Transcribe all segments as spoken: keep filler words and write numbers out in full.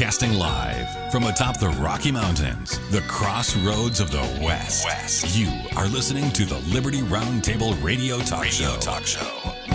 Broadcasting live from atop the Rocky Mountains, the crossroads of the West. West. You are listening to the Liberty Roundtable Radio Talk Radio Show. Talk Show.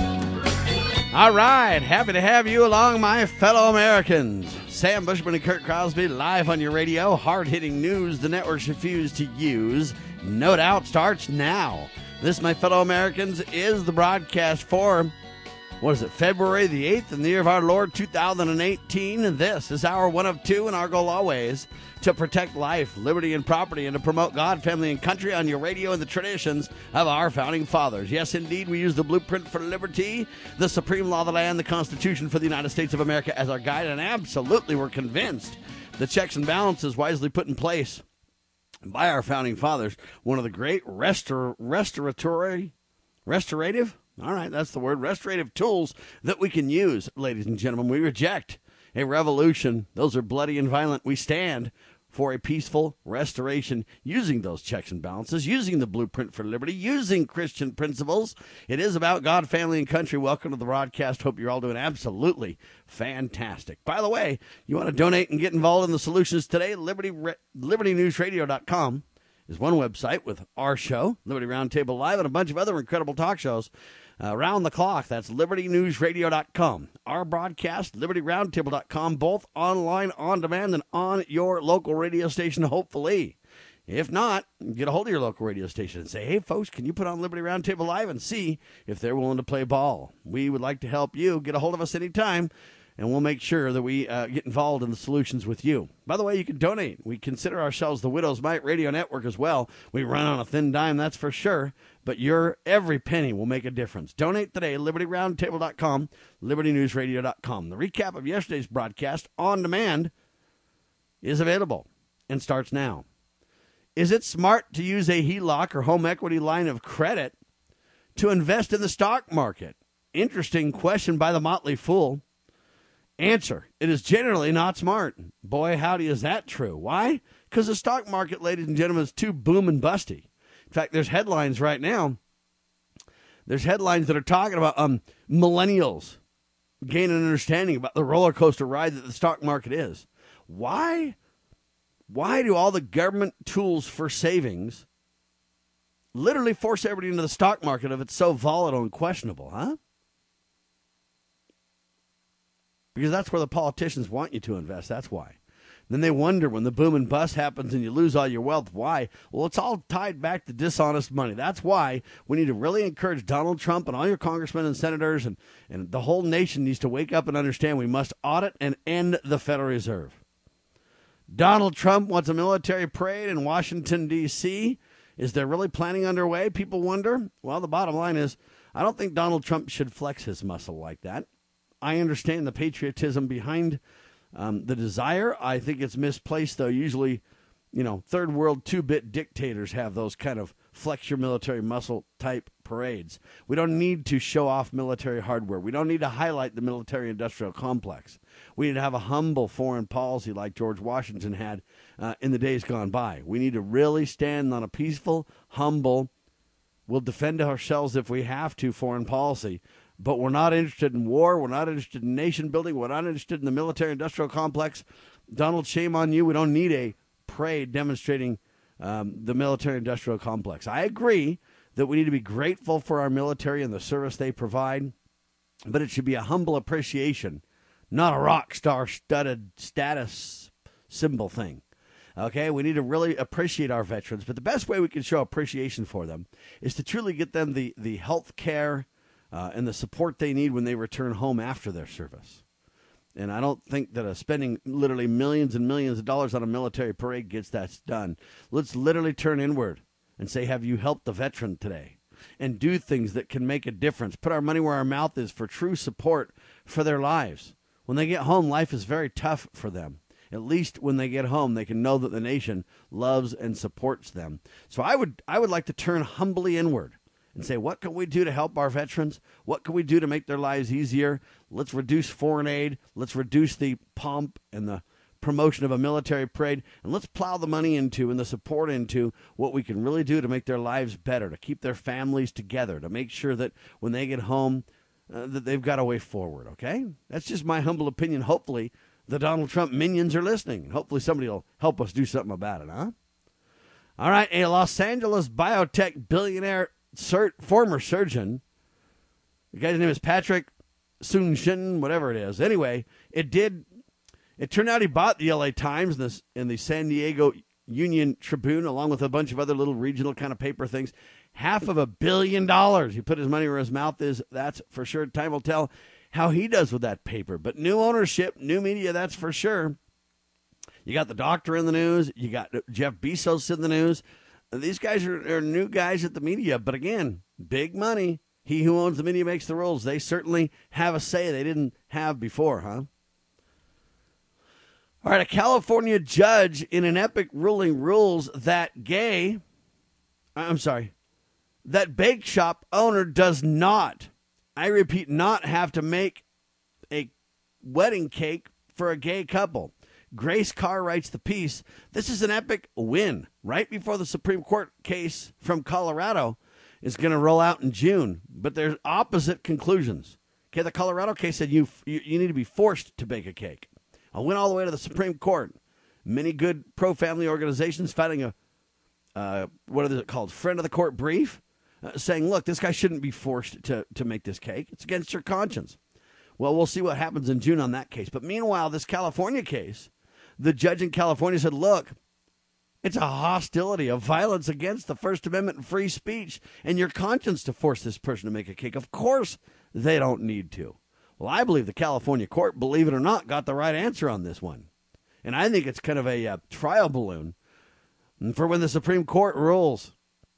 All right, happy to have you along, my fellow Americans. Sam Bushman and Kurt Crosby live on your radio. Hard-hitting news the networks refuse to use. No Doubt starts now. This, my fellow Americans, is the broadcast for, what is it, February the eighth in the year of our Lord two thousand eighteen. And this is our one of two, and our goal always to protect life, liberty, and property, and to promote God, family, and country on your radio and the traditions of our founding fathers. Yes, indeed, we use the blueprint for liberty, the supreme law of the land, the Constitution for the United States of America as our guide, and absolutely we're convinced the checks and balances wisely put in place by our founding fathers, one of the great restor- restoratory, restorative, all right, that's the word, restorative tools that we can use, ladies and gentlemen. We reject a revolution. Those are bloody and violent. We stand for a peaceful restoration using those checks and balances, using the blueprint for liberty, using Christian principles. It is about God, family, and country. Welcome to the broadcast. Hope you're all doing absolutely fantastic. By the way, you want to donate and get involved in the solutions today? Liberty, liberty news radio dot com is one website with our show, Liberty Roundtable Live, and a bunch of other incredible talk shows Uh, around the clock. That's liberty news radio dot com. Our broadcast, liberty roundtable dot com, both online, on demand, and on your local radio station, hopefully. If not, get a hold of your local radio station and say, hey, folks, can you put on Liberty Roundtable Live and see if they're willing to play ball? We would like to help you. Get a hold of us anytime, and we'll make sure that we uh, get involved in the solutions with you. By the way, you can donate. We consider ourselves the Widow's Might Radio Network as well. We run on a thin dime, that's for sure. But your every penny will make a difference. Donate today, liberty roundtable dot com, liberty news radio dot com. The recap of yesterday's broadcast on demand is available and starts now. Is it smart to use a H E L O C or home equity line of credit to invest in the stock market? Interesting question by the Motley Fool. Answer, it is generally not smart. Boy, howdy, is that true. Why? Because the stock market, ladies and gentlemen, is too boom and busty. In fact, there's headlines right now. There's headlines that are talking about um, millennials gaining an understanding about the roller coaster ride that the stock market is. Why? Why do all the government tools for savings literally force everybody into the stock market if it's so volatile and questionable, huh? Because that's where the politicians want you to invest. That's why. Then they wonder when the boom and bust happens and you lose all your wealth. Why? Well, it's all tied back to dishonest money. That's why we need to really encourage Donald Trump and all your congressmen and senators, and, and the whole nation needs to wake up and understand we must audit and end the Federal Reserve. Donald Trump wants a military parade in Washington, D C Is there really planning underway? People wonder. Well, the bottom line is I don't think Donald Trump should flex his muscle like that. I understand the patriotism behind Um, the desire. I think it's misplaced, though. Usually, you know, third world two-bit dictators have those kind of flex your military muscle type parades. We don't need to show off military hardware. We don't need to highlight the military-industrial complex. We need to have a humble foreign policy like George Washington had uh, in the days gone by. We need to really stand on a peaceful, humble, we'll defend ourselves if we have to foreign policy. But we're not interested in war. We're not interested in nation building. We're not interested in the military-industrial complex. Donald, shame on you. We don't need a parade demonstrating um, the military-industrial complex. I agree that we need to be grateful for our military and the service they provide, but it should be a humble appreciation, not a rock star-studded status symbol thing. Okay, we need to really appreciate our veterans, but the best way we can show appreciation for them is to truly get them the, the health care, Uh, and the support they need when they return home after their service. And I don't think that uh, spending literally millions and millions of dollars on a military parade gets that done. Let's literally turn inward and say, have you helped the veteran today? And do things that can make a difference. Put our money where our mouth is for true support for their lives. When they get home, life is very tough for them. At least when they get home, they can know that the nation loves and supports them. So I would, I would like to turn humbly inward and say, what can we do to help our veterans? What can we do to make their lives easier? Let's reduce foreign aid. Let's reduce the pomp and the promotion of a military parade. And let's plow the money into and the support into what we can really do to make their lives better, to keep their families together, to make sure that when they get home, uh, that they've got a way forward, okay? That's just my humble opinion. Hopefully, the Donald Trump minions are listening. And hopefully somebody will help us do something about it, huh? All right, a Los Angeles biotech billionaire sur- former surgeon, the guy's name is Patrick Soon-Shin, whatever it is. Anyway, it did, it turned out he bought the L A Times and the, and the San Diego Union Tribune, along with a bunch of other little regional kind of paper things. Half of a billion dollars. He put his money where his mouth is, that's for sure. Time will tell how he does with that paper. But new ownership, new media, that's for sure. You got the doctor in the news. You got Jeff Bezos in the news. These guys are, are new guys at the media. But again, big money. He who owns the media makes the rules. They certainly have a say they didn't have before, huh? All right, a California judge in an epic ruling rules that gay, I'm sorry, that bake shop owner does not, I repeat, not have to make a wedding cake for a gay couple. Grace Carr writes the piece, this is an epic win right before the Supreme Court case from Colorado is going to roll out in June, but there's opposite conclusions. Okay, the Colorado case said you, you you need to be forced to bake a cake. I went all the way to the Supreme Court. Many good pro-family organizations filing a, uh, what is it called, friend of the court brief, uh, saying, look, this guy shouldn't be forced to, to make this cake. It's against your conscience. Well, we'll see what happens in June on that case. But meanwhile, this California case, the judge in California said, look, it's a hostility, a violence against the First Amendment and free speech and your conscience to force this person to make a cake. Of course they don't need to. Well, I believe the California court, believe it or not, got the right answer on this one. And I think it's kind of a uh, trial balloon for when the Supreme Court rules.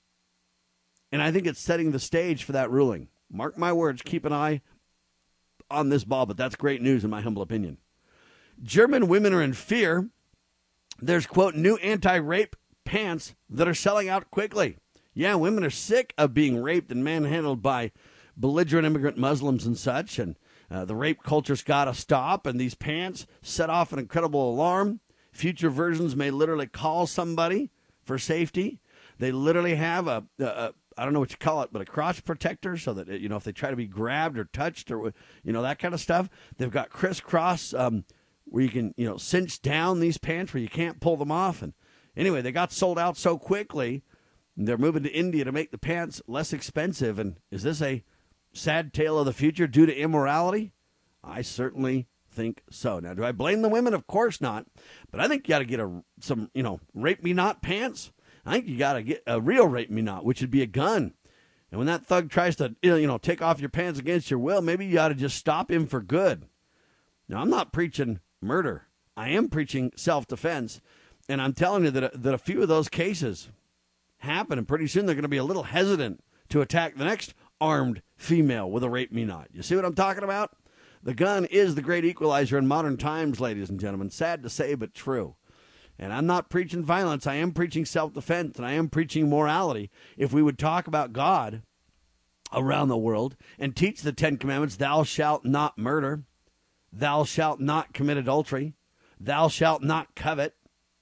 And I think it's setting the stage for that ruling. Mark my words, keep an eye on this ball, but that's great news in my humble opinion. German women are in fear. There's, quote, new anti-rape pants that are selling out quickly. Yeah, women are sick of being raped and manhandled by belligerent immigrant Muslims and such, and uh, the rape culture's got to stop, and these pants set off an incredible alarm. Future versions may literally call somebody for safety. They literally have a, a, a I don't know what you call it, but a crotch protector so that, you know, if they try to be grabbed or touched or, you know, that kind of stuff. They've got crisscross um where you can, you know, cinch down these pants where you can't pull them off. And anyway, they got sold out so quickly, they're moving to India to make the pants less expensive. And is this a sad tale of the future due to immorality? I certainly think so. Now, do I blame the women? Of course not. But I think you got to get a some, you know, rape me not pants. I think you got to get a real rape me not, which would be a gun. And when that thug tries to, you know, take off your pants against your will, maybe you ought to just stop him for good. Now, I'm not preaching murder. I am preaching self-defense, and I'm telling you that, that a few of those cases happen, and pretty soon they're going to be a little hesitant to attack the next armed female with a rape me not. You see what I'm talking about? The gun is the great equalizer in modern times, ladies and gentlemen. Sad to say, but true. And I'm not preaching violence. I am preaching self-defense, and I am preaching morality. If we would talk about God around the world and teach the Ten Commandments, thou shalt not murder, thou shalt not commit adultery, thou shalt not covet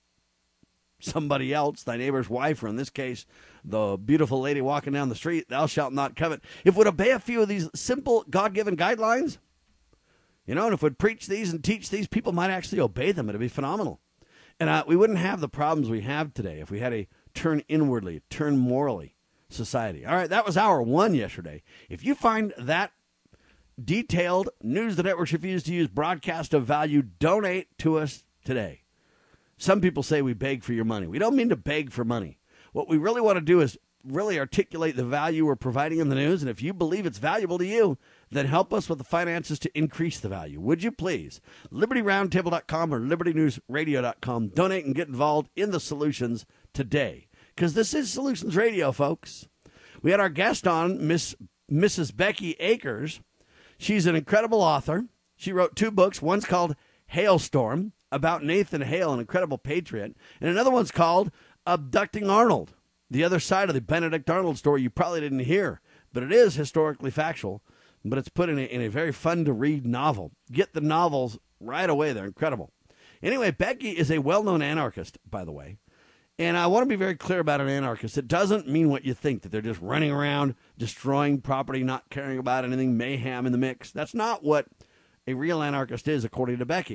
somebody else, thy neighbor's wife, or in this case, the beautiful lady walking down the street, thou shalt not covet. If we'd obey a few of these simple God-given guidelines, you know, and if we'd preach these and teach these, people might actually obey them. It'd be phenomenal. And uh, we wouldn't have the problems we have today if we had a turn inwardly, turn morally society. All right, that was hour one yesterday. If you find that detailed news the networks refuse to use broadcast of value, donate to us today. Some people say we beg for your money. We don't mean to beg for money. What we really want to do is really articulate the value we're providing in the news. And if you believe it's valuable to you, then help us with the finances to increase the value. Would you please? Liberty Roundtable dot com or Liberty News Radio dot com. Donate and get involved in the solutions today. Because this is Solutions Radio, folks. We had our guest on, Miss Missus Becky Akers. She's an incredible author. She wrote two books. One's called Hailstorm, about Nathan Hale, an incredible patriot. And another one's called Abducting Arnold, the other side of the Benedict Arnold story you probably didn't hear. But it is historically factual, but it's put in a, in a very fun-to-read novel. Get the novels right away. They're incredible. Anyway, Becky is a well-known anarchist, by the way. And I want to be very clear about an anarchist. It doesn't mean what you think, that they're just running around, destroying property, not caring about anything, mayhem in the mix. That's not what a real anarchist is, according to Becky.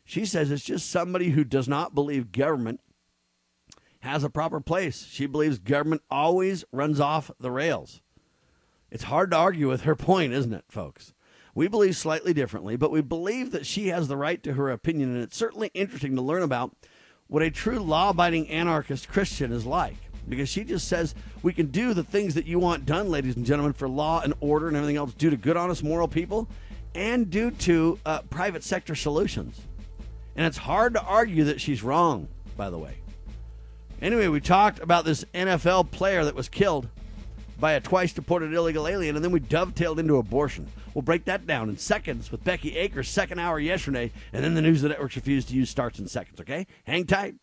She says it's just somebody who does not believe government has a proper place. She believes government always runs off the rails. It's hard to argue with her point, isn't it, folks? We believe slightly differently, but we believe that she has the right to her opinion, and it's certainly interesting to learn about what a true law-abiding anarchist Christian is like, because she just says we can do the things that you want done, ladies and gentlemen, for law and order and everything else, due to good, honest, moral people, and due to uh, private sector solutions. And it's hard to argue that she's wrong, by the way. Anyway, we talked about this N F L player that was killed by a twice-deported illegal alien, and then we dovetailed into abortion. We'll break that down in seconds with Becky Akers' second hour yesterday, and then the news the networks refuse to use starts in seconds, okay? Hang tight.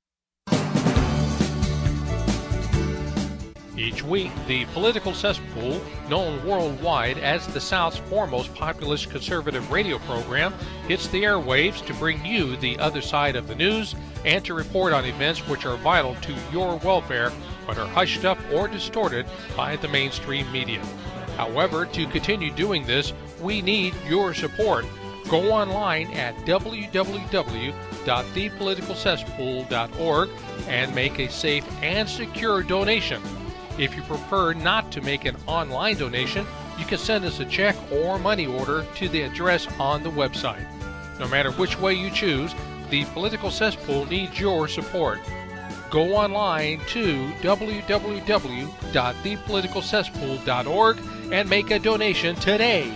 Each week, the Political Cesspool, known worldwide as the South's foremost populist conservative radio program, hits the airwaves to bring you the other side of the news and to report on events which are vital to your welfare but are hushed up or distorted by the mainstream media. However, to continue doing this, we need your support. Go online at w w w dot the political cesspool dot org and make a safe and secure donation. If you prefer not to make an online donation, you can send us a check or money order to the address on the website. No matter which way you choose, the Political Cesspool needs your support. Go online to w w w dot the political cesspool dot org and make a donation today.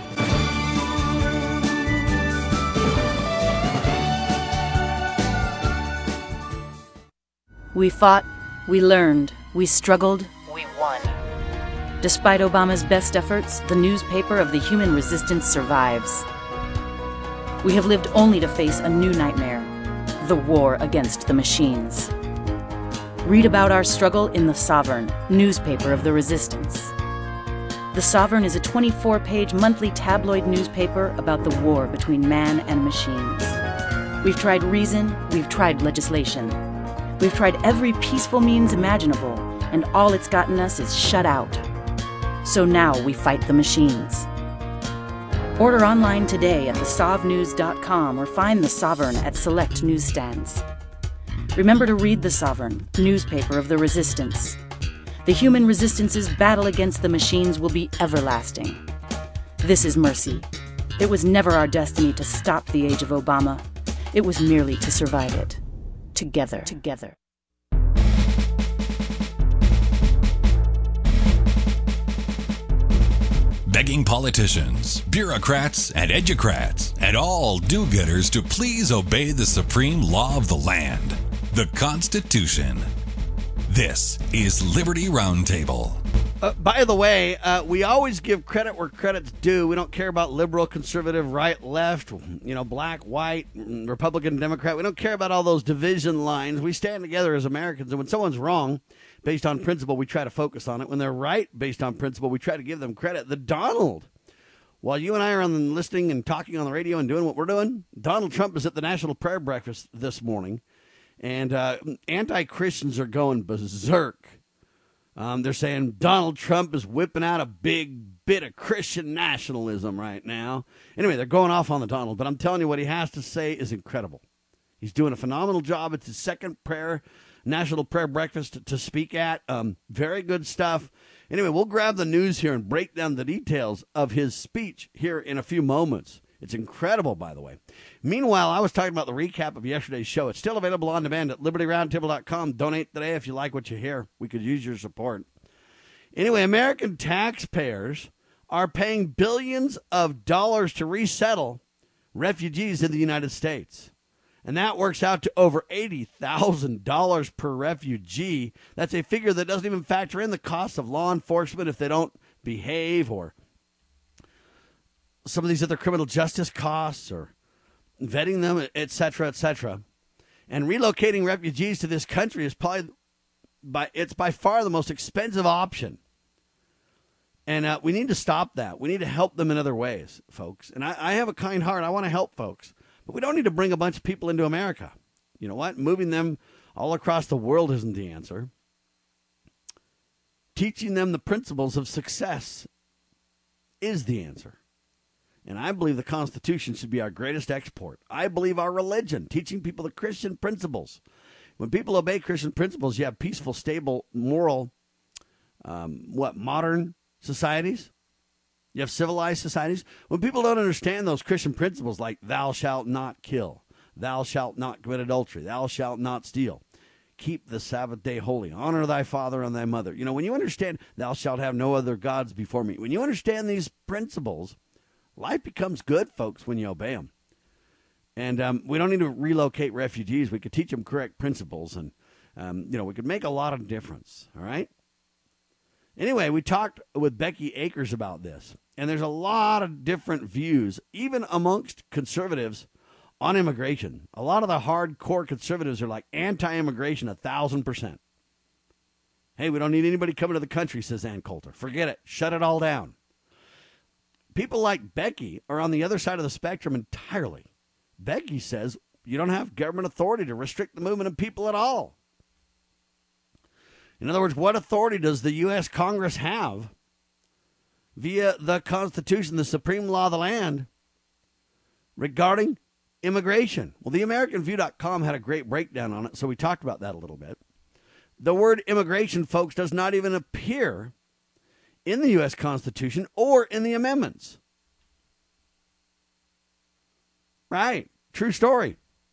We fought, we learned, we struggled, we won. Despite Obama's best efforts, the newspaper of the human resistance survives. We have lived only to face a new nightmare, the war against the machines. Read about our struggle in The Sovereign, newspaper of the resistance. The Sovereign is a twenty-four page monthly tabloid newspaper about the war between man and machines. We've tried reason, we've tried legislation. We've tried every peaceful means imaginable, and all it's gotten us is shut out. So now we fight the machines. Order online today at the sov news dot com or find The Sovereign at select newsstands. Remember to read The Sovereign, newspaper of the resistance. The human resistance's battle against the machines will be everlasting. This is mercy. It was never our destiny to stop the age of Obama. It was merely to survive it. Together. Together. Begging politicians, bureaucrats, and educrats, and all do-gooders to please obey the supreme law of the land, the Constitution. This is Liberty Roundtable. Uh, by the way, uh, we always give credit where credit's due. We don't care about liberal, conservative, right, left, you know, black, white, Republican, Democrat. We don't care about all those division lines. We stand together as Americans, and when someone's wrong based on principle, we try to focus on it. When they're right based on principle, we try to give them credit. The Donald, while you and I are on listening and talking on the radio and doing what we're doing, Donald Trump is at the National Prayer Breakfast this morning, and uh, anti-Christians are going berserk. Um, they're saying Donald Trump is whipping out a big bit of Christian nationalism right now. Anyway, they're going off on the Donald, but I'm telling you what he has to say is incredible. He's doing a phenomenal job. It's his second prayer, National Prayer Breakfast to, to speak at. Um, very good stuff. Anyway, we'll grab the news here and break down the details of his speech here in a few moments. It's incredible, by the way. Meanwhile, I was talking about the recap of yesterday's show. It's still available on demand at liberty roundtable dot com. Donate today if you like what you hear. We could use your support. Anyway, American taxpayers are paying billions of dollars to resettle refugees in the United States. And that works out to over eighty thousand dollars per refugee. That's a figure that doesn't even factor in the cost of law enforcement if they don't behave, or some of these other criminal justice costs, or vetting them, et cetera, et cetera. And relocating refugees to this country is probably, by it's by far the most expensive option. And uh, we need to stop that. We need to help them in other ways, folks. And I, I have a kind heart. I want to help folks. But we don't need to bring a bunch of people into America. You know what? Moving them all across the world isn't the answer. Teaching them the principles of success is the answer. And I believe the Constitution should be our greatest export. I believe our religion, teaching people the Christian principles. When people obey Christian principles, you have peaceful, stable, moral, um, what, modern societies? You have civilized societies. When people don't understand those Christian principles like thou shalt not kill, thou shalt not commit adultery, thou shalt not steal, keep the Sabbath day holy, honor thy father and thy mother. You know, when you understand thou shalt have no other gods before me, when you understand these principles, life becomes good, folks, when you obey them. And um, we don't need to relocate refugees. We could teach them correct principles, and, um, you know, we could make a lot of difference, all right? Anyway, we talked with Becky Akers about this, and there's a lot of different views, even amongst conservatives, on immigration. A lot of the hardcore conservatives are like anti-immigration a thousand percent. Hey, we don't need anybody coming to the country, says Ann Coulter. Forget it. Shut it all down. People like Becky are on the other side of the spectrum entirely. Becky says you don't have government authority to restrict the movement of people at all. In other words, what authority does the U S Congress have via the Constitution, the supreme law of the land, regarding immigration? Well, the American View dot com had a great breakdown on it, so we talked about that a little bit. The word immigration, folks, does not even appear in the U S Constitution or in the amendments. Right. True story.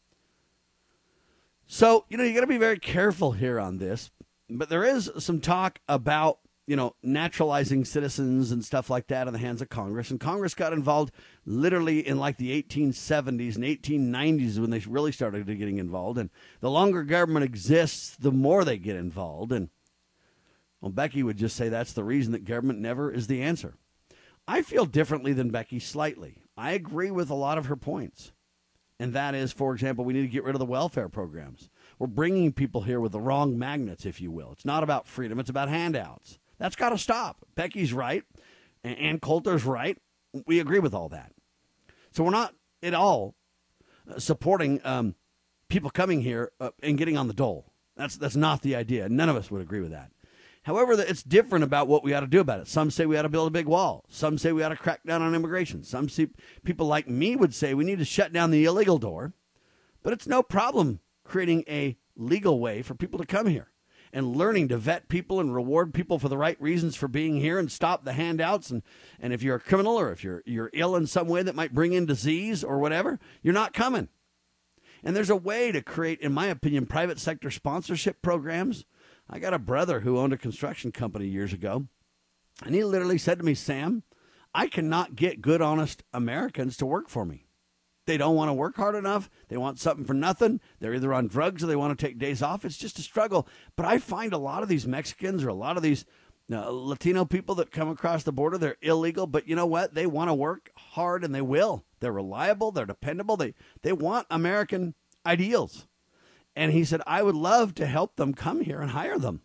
So, you know, you got to be very careful here on this. But there is some talk about, you know, naturalizing citizens and stuff like that in the hands of Congress. And Congress got involved literally in like the eighteen seventies and eighteen nineties when they really started getting involved. And the longer government exists, the more they get involved. And well, Becky would just say that's the reason that government never is the answer. I feel differently than Becky slightly. I agree with a lot of her points. And that is, for example, we need to get rid of the welfare programs. We're bringing people here with the wrong magnets, if you will. It's not about freedom. It's about handouts. That's got to stop. Becky's right. And Ann Coulter's right. We agree with all that. So we're not at all supporting um, people coming here uh, and getting on the dole. That's, that's not the idea. None of us would agree with that. However, it's different about what we ought to do about it. Some say we ought to build a big wall. Some say we ought to crack down on immigration. Some see, people like me would say we need to shut down the illegal door. But it's no problem creating a legal way for people to come here and learning to vet people and reward people for the right reasons for being here and stop the handouts. And, and if you're a criminal or if you're, you're ill in some way that might bring in disease or whatever, you're not coming. And there's a way to create, in my opinion, private sector sponsorship programs. I got a brother who owned a construction company years ago, and he literally said to me, Sam, I cannot get good, honest Americans to work for me. They don't want to work hard enough. They want something for nothing. They're either on drugs or they want to take days off. It's just a struggle. But I find a lot of these Mexicans or a lot of these uh, Latino people that come across the border, they're illegal, but you know what? They want to work hard, and they will. They're reliable. They're dependable. They, they want American ideals. And he said, I would love to help them come here and hire them.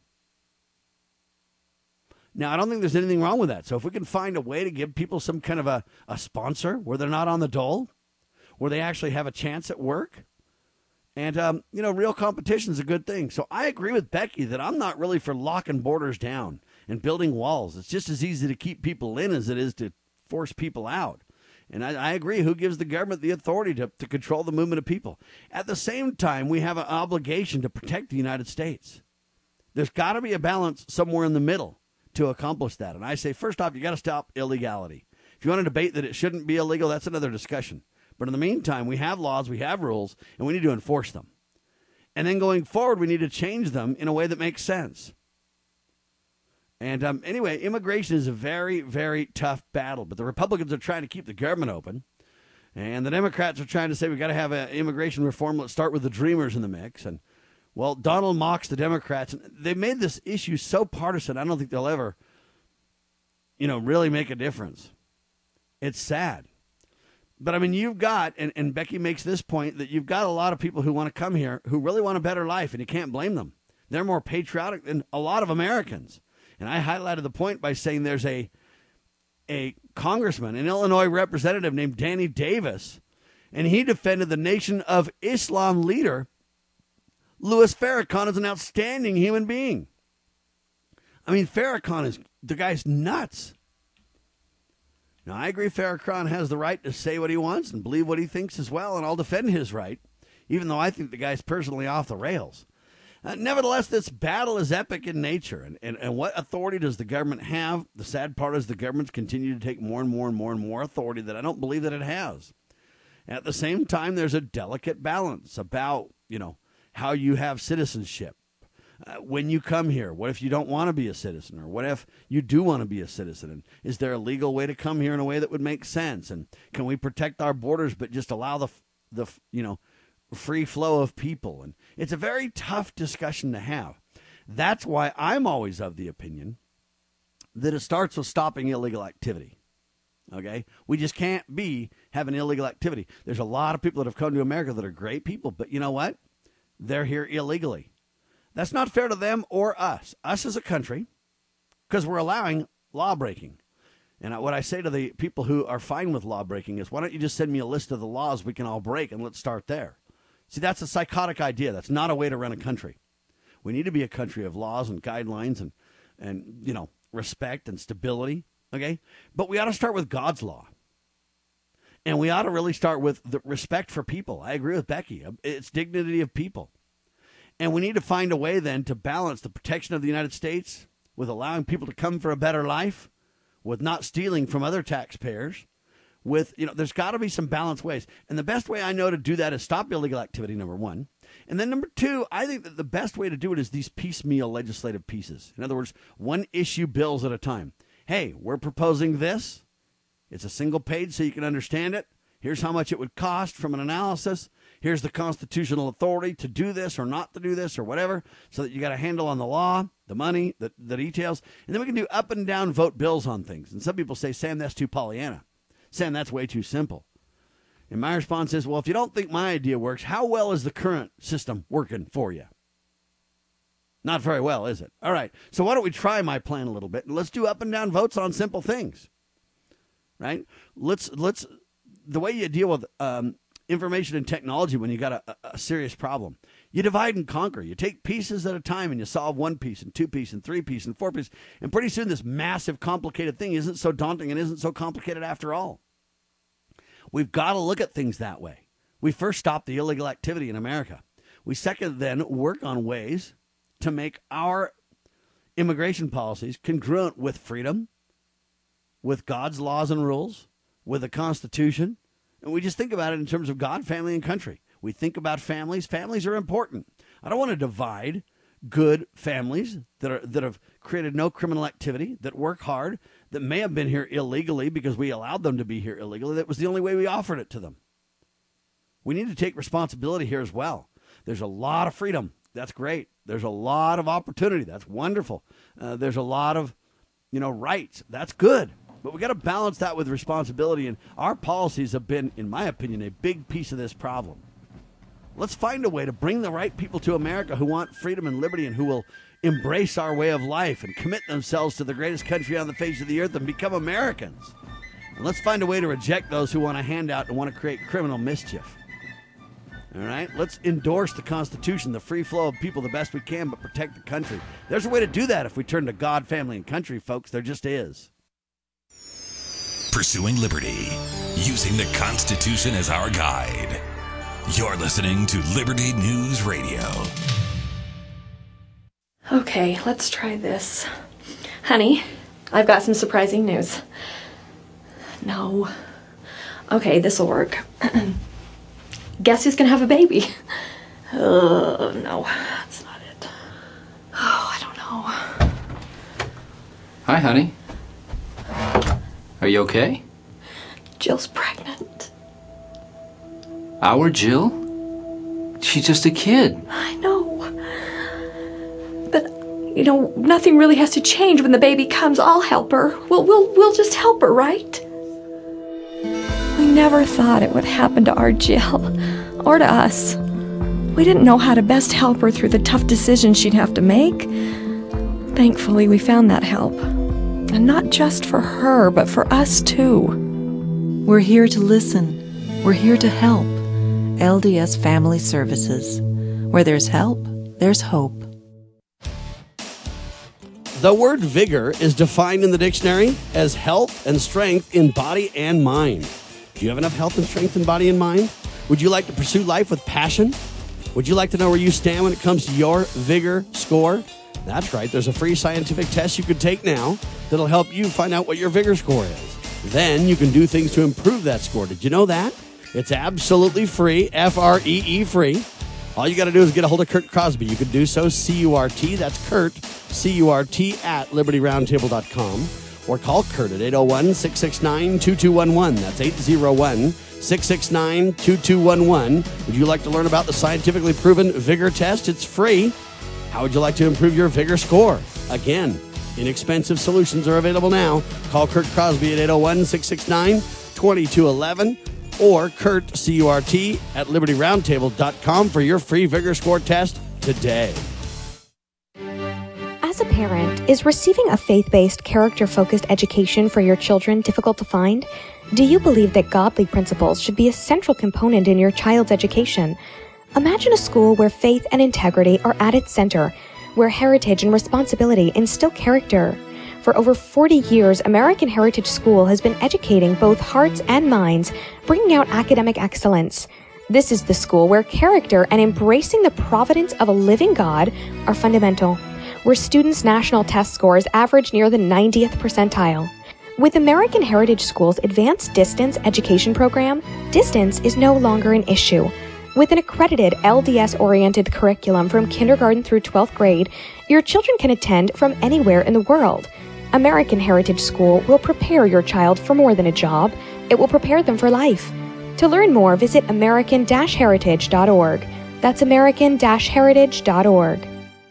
Now, I don't think there's anything wrong with that. So if we can find a way to give people some kind of a, a sponsor where they're not on the dole, where they actually have a chance at work, and, um, you know, real competition is a good thing. So I agree with Becky that I'm not really for locking borders down and building walls. It's just as easy to keep people in as it is to force people out. And I, I agree. Who gives the government the authority to, to control the movement of people? At the same time, we have an obligation to protect the United States. There's got to be a balance somewhere in the middle to accomplish that. And I say, first off, you got to stop illegality. If you want to debate that it shouldn't be illegal, that's another discussion. But in the meantime, we have laws, we have rules, and we need to enforce them. And then going forward, we need to change them in a way that makes sense. And um, anyway, immigration is a very, very tough battle. But the Republicans are trying to keep the government open. And the Democrats are trying to say we've got to have an immigration reform. Let's start with the Dreamers in the mix. And, well, Donald mocks the Democrats. They made this issue so partisan, I don't think they'll ever, you know, really make a difference. It's sad. But, I mean, you've got, and, and Becky makes this point, that you've got a lot of people who want to come here who really want a better life, and you can't blame them. They're more patriotic than a lot of Americans. And I highlighted the point by saying there's a a congressman, an Illinois representative named Danny Davis, and he defended the Nation of Islam leader, Louis Farrakhan, as an outstanding human being. I mean, Farrakhan is, the guy's nuts. Now, I agree Farrakhan has the right to say what he wants and believe what he thinks as well, and I'll defend his right, even though I think the guy's personally off the rails. Uh, nevertheless, this battle is epic in nature. And, and, and what authority does the government have? The sad part is the government's continue to take more and more and more and more authority that I don't believe that it has. At the same time, there's a delicate balance about, you know, how you have citizenship. Uh, when you come here, what if you don't want to be a citizen? Or what if you do want to be a citizen? And is there a legal way to come here in a way that would make sense? And can we protect our borders but just allow the, the you know, free flow of people? And it's a very tough discussion to have. That's why I'm always of the opinion that it starts with stopping illegal activity. Okay? We just can't be having illegal activity. There's a lot of people that have come to America that are great people, but you know what? They're here illegally. That's not fair to them or us. Us as a country, because we're allowing law breaking. And what I say to the people who are fine with law breaking is, why don't you just send me a list of the laws we can all break and let's start there. See, that's a psychotic idea. That's not a way to run a country. We need to be a country of laws and guidelines and, and you know, respect and stability, okay? But we ought to start with God's law. And we ought to really start with the respect for people. I agree with Becky. It's dignity of people. And we need to find a way then to balance the protection of the United States with allowing people to come for a better life, with not stealing from other taxpayers, with, you know, there's got to be some balanced ways. And the best way I know to do that is stop illegal activity, number one. And then number two, I think that the best way to do it is these piecemeal legislative pieces. In other words, one issue bills at a time. Hey, we're proposing this. It's a single page so you can understand it. Here's how much it would cost from an analysis. Here's the constitutional authority to do this or not to do this or whatever, so that you got a handle on the law, the money, the, the details. And then we can do up and down vote bills on things. And some people say, Sam, that's too Pollyanna. Sam, that's way too simple. And my response is, well, if you don't think my idea works, how well is the current system working for you? Not very well, is it? All right. So why don't we try my plan a little bit, and let's do up and down votes on simple things, right? Let's, let's, the way you deal with um, information and technology when you got a, a serious problem, you divide and conquer. You take pieces at a time and you solve one piece and two piece and three piece and four piece. And pretty soon this massive complicated thing isn't so daunting and isn't so complicated after all. We've got to look at things that way. We first stop the illegal activity in America. We second then work on ways to make our immigration policies congruent with freedom, with God's laws and rules, with the Constitution. And we just think about it in terms of God, family, and country. We think about families. Families are important. I don't want to divide good families that are that have created no criminal activity, that work hard, that may have been here illegally because we allowed them to be here illegally. That was the only way we offered it to them. We need to take responsibility here as well. There's a lot of freedom. That's great. There's a lot of opportunity. That's wonderful. Uh, there's a lot of, you know, rights. That's good. But we got to balance that with responsibility. And our policies have been, in my opinion, a big piece of this problem. Let's find a way to bring the right people to America who want freedom and liberty and who will embrace our way of life and commit themselves to the greatest country on the face of the earth and become Americans. And let's find a way to reject those who want to hand out and want to create criminal mischief. All right? Let's endorse the Constitution, the free flow of people the best we can, but protect the country. There's a way to do that if we turn to God, family, and country, folks. There just is. Pursuing liberty, using the Constitution as our guide. You're listening to Liberty News Radio. Okay, let's try this. Honey, I've got some surprising news. No. Okay, this'll work. Guess who's gonna have a baby? Oh, no, that's not it. Oh, I don't know. Hi, honey. Are you okay? Jill's pregnant. Our Jill? She's just a kid. I know. But, you know, nothing really has to change when the baby comes. I'll help her. We'll, we'll, we'll just help her, right? We never thought it would happen to our Jill, or to us. We didn't know how to best help her through the tough decisions she'd have to make. Thankfully, we found that help. And not just for her, but for us, too. We're here to listen. We're here to help. L D S Family Services. Where there's help, there's hope. The word vigor is defined in the dictionary as health and strength in body and mind. Do you have enough health and strength in body and mind? Would you like to pursue life with passion? Would you like to know where you stand when it comes to your vigor score? That's right. There's a free scientific test you can take now that'll help you find out what your vigor score is. Then you can do things to improve that score. Did you know that? It's absolutely free, F R E E free. All you got to do is get a hold of Curt Crosby. You can do so, C U R T, that's Curt, C U R T, at liberty roundtable dot com. Or call Curt at eight oh one, six six nine, two two one one. That's eight oh one, six six nine, two two one one. Would you like to learn about the scientifically proven vigor test? It's free. How would you like to improve your vigor score? Again, inexpensive solutions are available now. Call Curt Crosby at eight oh one, six six nine, two two one one or Curt, C U R T, at liberty roundtable dot com for your free vigor score test today. As a parent, is receiving a faith-based, character-focused education for your children difficult to find? Do you believe that godly principles should be a central component in your child's education? Imagine a school where faith and integrity are at its center, where heritage and responsibility instill character. For over forty years, American Heritage School has been educating both hearts and minds, bringing out academic excellence. This is the school where character and embracing the providence of a living God are fundamental, where students' national test scores average near the ninetieth percentile. With American Heritage School's Advanced Distance Education Program, distance is no longer an issue. With an accredited L D S-oriented curriculum from kindergarten through twelfth grade, your children can attend from anywhere in the world. American Heritage School will prepare your child for more than a job. It will prepare them for life. To learn more, visit american dash heritage dot org. That's american dash heritage dot org.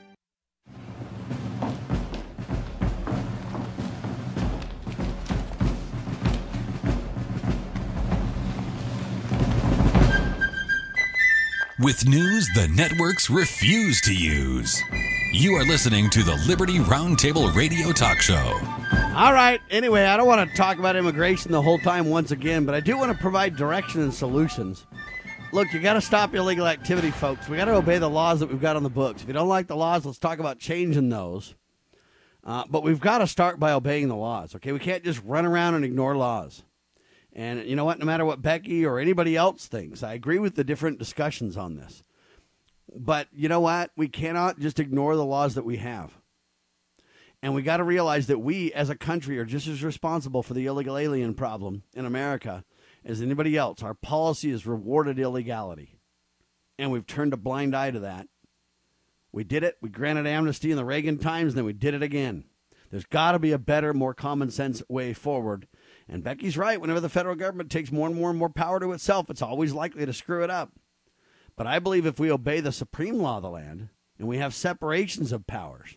With news the networks refuse to use. You are listening to the Liberty Roundtable Radio Talk Show. All right. Anyway, I don't want to talk about immigration the whole time once again, but I do want to provide direction and solutions. Look, you got to stop illegal activity, folks. We got to obey the laws that we've got on the books. If you don't like the laws, let's talk about changing those. Uh, but we've got to start by obeying the laws, okay? We can't just run around and ignore laws. And you know what? No matter what Becky or anybody else thinks, I agree with the different discussions on this. But you know what? We cannot just ignore the laws that we have. And we got to realize that we as a country are just as responsible for the illegal alien problem in America as anybody else. Our policy has rewarded illegality. And we've turned a blind eye to that. We did it. We granted amnesty in the Reagan times, and then we did it again. There's got to be a better, more common sense way forward. And Becky's right. Whenever the federal government takes more and more and more power to itself, it's always likely to screw it up. But I believe if we obey the supreme law of the land and we have separations of powers,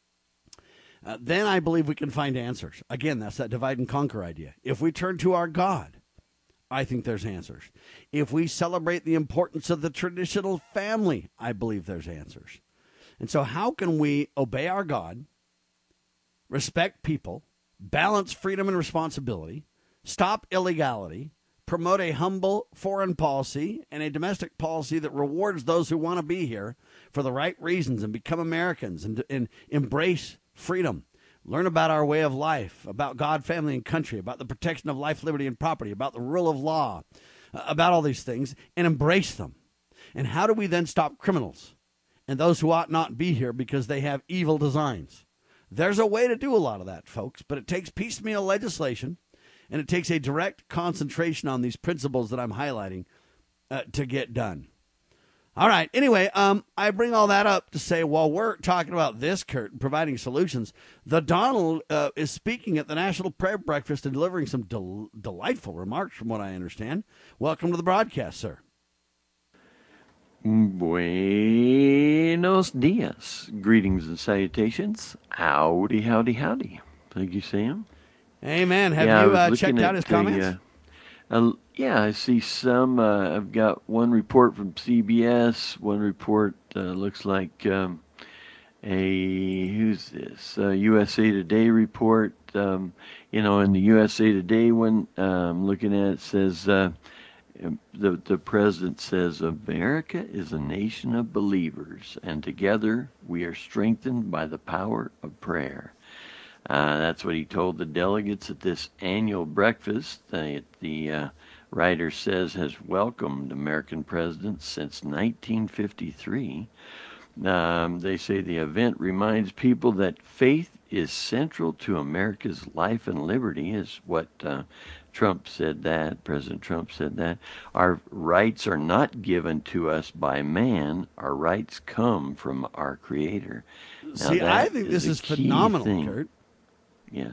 uh, then I believe we can find answers. Again, that's that divide and conquer idea. If we turn to our God, I think there's answers. If we celebrate the importance of the traditional family, I believe there's answers. And so how can we obey our God, respect people, balance freedom and responsibility, stop illegality, promote a humble foreign policy and a domestic policy that rewards those who want to be here for the right reasons and become Americans and, and embrace freedom, learn about our way of life, about God, family, and country, about the protection of life, liberty, and property, about the rule of law, uh, about all these things, and embrace them. And how do we then stop criminals and those who ought not be here because they have evil designs? There's a way to do a lot of that, folks, but it takes piecemeal legislation, and it takes a direct concentration on these principles that I'm highlighting uh, to get done. All right. Anyway, um, I bring all that up to say while we're talking about this, Curt, and providing solutions, the Donald uh, is speaking at the National Prayer Breakfast and delivering some del- delightful remarks from what I understand. Welcome to the broadcast, sir. Buenos dias. Greetings and salutations. Howdy, howdy, howdy. Thank you, Sam. Amen. Have yeah, you uh, checked at out his the, comments? Uh, uh, yeah, I see some. Uh, I've got one report from C B S. One report uh, looks like um, a, who's this? Uh, U S A Today report. Um, you know, in the U S A Today one, uh, I'm looking at it, says... Uh, The, the president says, America is a nation of believers, and together we are strengthened by the power of prayer. Uh, that's what he told the delegates at this annual breakfast. Uh, the uh, writer says has welcomed American presidents since nineteen fifty-three. Um, they say the event reminds people that faith is central to America's life and liberty, is what uh, Trump said that. President Trump said that. Our rights are not given to us by man. Our rights come from our Creator. Now, See, I think this is phenomenal, thing. Kurt. Yes.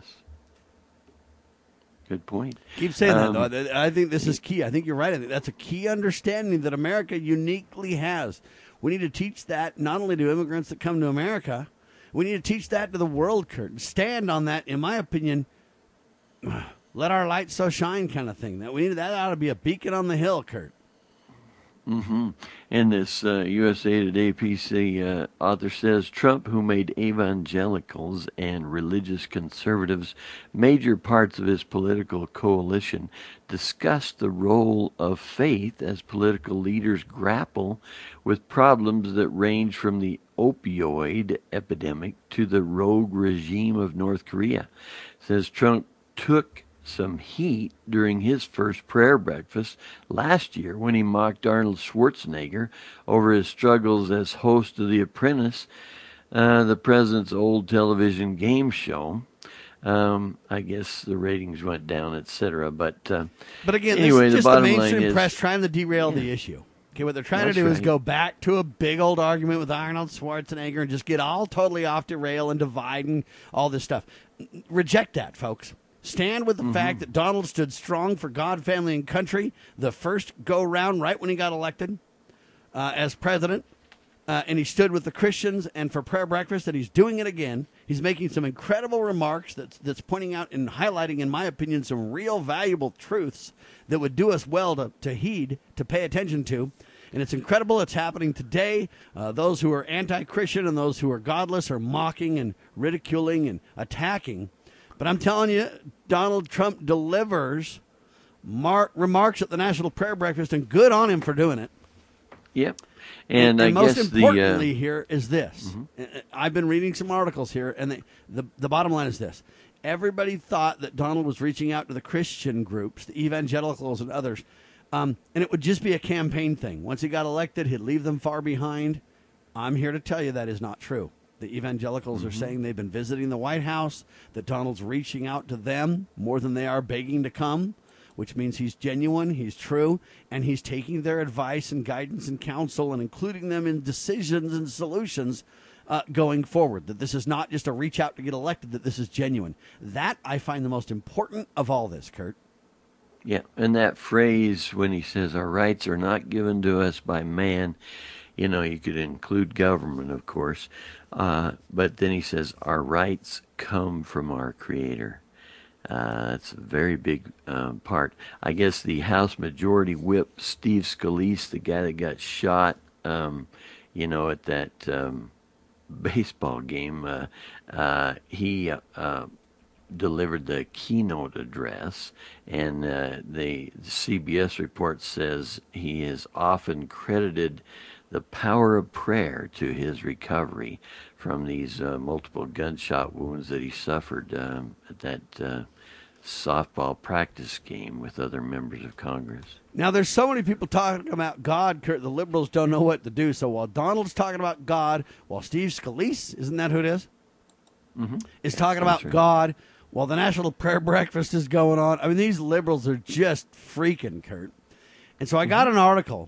Good point. Keep saying Um, that, though. I think this is key. I think you're right. I think that's a key understanding that America uniquely has. We need to teach that not only to immigrants that come to America, we need to teach that to the world, Kurt. Stand on that, in my opinion, let our light so shine kind of thing. That we need that ought to be a beacon on the hill, Kurt. Mm-hmm. And this uh, U S A Today P C uh, author says Trump, who made evangelicals and religious conservatives major parts of his political coalition, discussed the role of faith as political leaders grapple with problems that range from the opioid epidemic to the rogue regime of North Korea. Says Trump took some heat during his first prayer breakfast last year when he mocked Arnold Schwarzenegger over his struggles as host of The Apprentice, uh, the president's old television game show. Um, I guess the ratings went down, et cetera. But uh, but again, anyway, this is the just the bottom mainstream line press is, trying to derail yeah. the issue. Okay, what they're trying That's to do is right. go back to a big old argument with Arnold Schwarzenegger and just get all totally off the rail and dividing all this stuff. Reject that, folks. Stand with the mm-hmm. fact that Donald stood strong for God, family, and country the first go-round right when he got elected uh, as president. Uh, and he stood with the Christians and for prayer breakfast, and he's doing it again. He's making some incredible remarks that's, that's pointing out and highlighting, in my opinion, some real valuable truths that would do us well to, to heed, to pay attention to. And it's incredible. It's happening today. Uh, those who are anti-Christian and those who are godless are mocking and ridiculing and attacking. But I'm telling you, Donald Trump delivers mar- remarks at the National Prayer Breakfast, and good on him for doing it. Yep. And, And, and I most guess importantly the, uh, here is this. Mm-hmm. I've been reading some articles here, and they, the, the bottom line is this. Everybody thought that Donald was reaching out to the Christian groups, the evangelicals and others, um, and it would just be a campaign thing. Once he got elected, he'd leave them far behind. I'm here to tell you that is not true. The evangelicals mm-hmm. are saying they've been visiting the White House, that Donald's reaching out to them more than they are begging to come, which means he's genuine, he's true, and he's taking their advice and guidance and counsel and including them in decisions and solutions uh, going forward, that this is not just a reach out to get elected, that this is genuine. That I find the most important of all this, Kurt. Yeah, and that phrase when he says our rights are not given to us by man, you know, you could include government, of course, uh, but then he says our rights come from our Creator. Uh, that's a very big um, part. I guess the House Majority Whip, Steve Scalise, the guy that got shot, um, you know, at that um, baseball game, uh, uh, he uh, delivered the keynote address, and uh, the C B S report says he is often credited the power of prayer to his recovery from these uh, multiple gunshot wounds that he suffered um, at that uh, softball practice game with other members of Congress. Now, there's so many people talking about God, Kurt, the liberals don't know what to do. So while Donald's talking about God, while Steve Scalise, isn't that who it is, mm-hmm. is talking about right. God, while the National Prayer Breakfast is going on. I mean, these liberals are just freaking, Kurt. And so I got an article.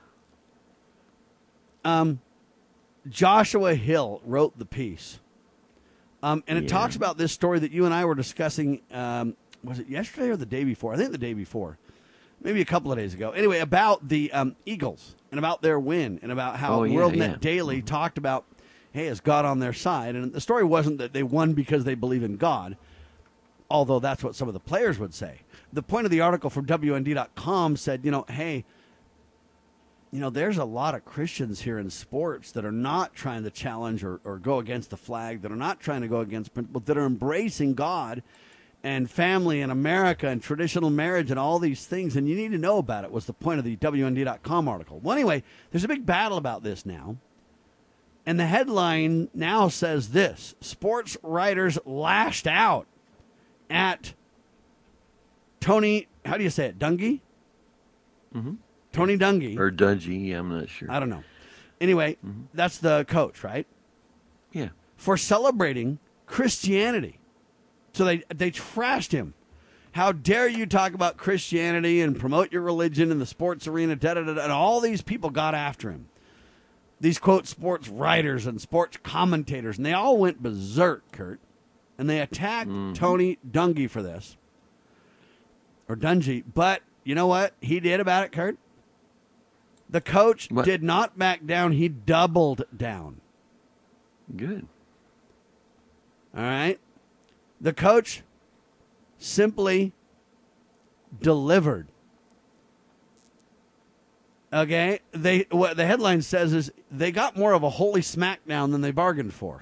Um, Joshua Hill wrote the piece. Um, and it Yeah. talks about this story that you and I were discussing, um, was it yesterday or the day before? I think the day before. Maybe a couple of days ago. Anyway, about the um, Eagles and about their win and about how Oh, yeah, WorldNet yeah. Daily Mm-hmm. talked about, hey, is God on their side? And the story wasn't that they won because they believe in God, although that's what some of the players would say. The point of the article from W N D dot com said, you know, hey, you know, there's a lot of Christians here in sports that are not trying to challenge or, or go against the flag, that are not trying to go against principles, that are embracing God and family and America and traditional marriage and all these things, and you need to know about it, was the point of the W N D dot com article. Well, anyway, there's a big battle about this now. And the headline now says this: sports writers lashed out at Tony, how do you say it, Dungy? Mm-hmm. Tony Dungy. Or Dungy, I'm not sure. I don't know. Anyway, mm-hmm. that's the coach, right? Yeah. For celebrating Christianity. So they they trashed him. How dare you talk about Christianity and promote your religion in the sports arena, da, da, da, da, and all these people got after him. These, quote, sports writers and sports commentators, and they all went berserk, Kurt. And they attacked mm-hmm. Tony Dungy for this. Or Dungy. But you know what he did about it, Kurt? The coach what? did not back down. He doubled down. Good. All right. The coach simply delivered. Okay? They what the headline says is they got more of a holy smackdown than they bargained for.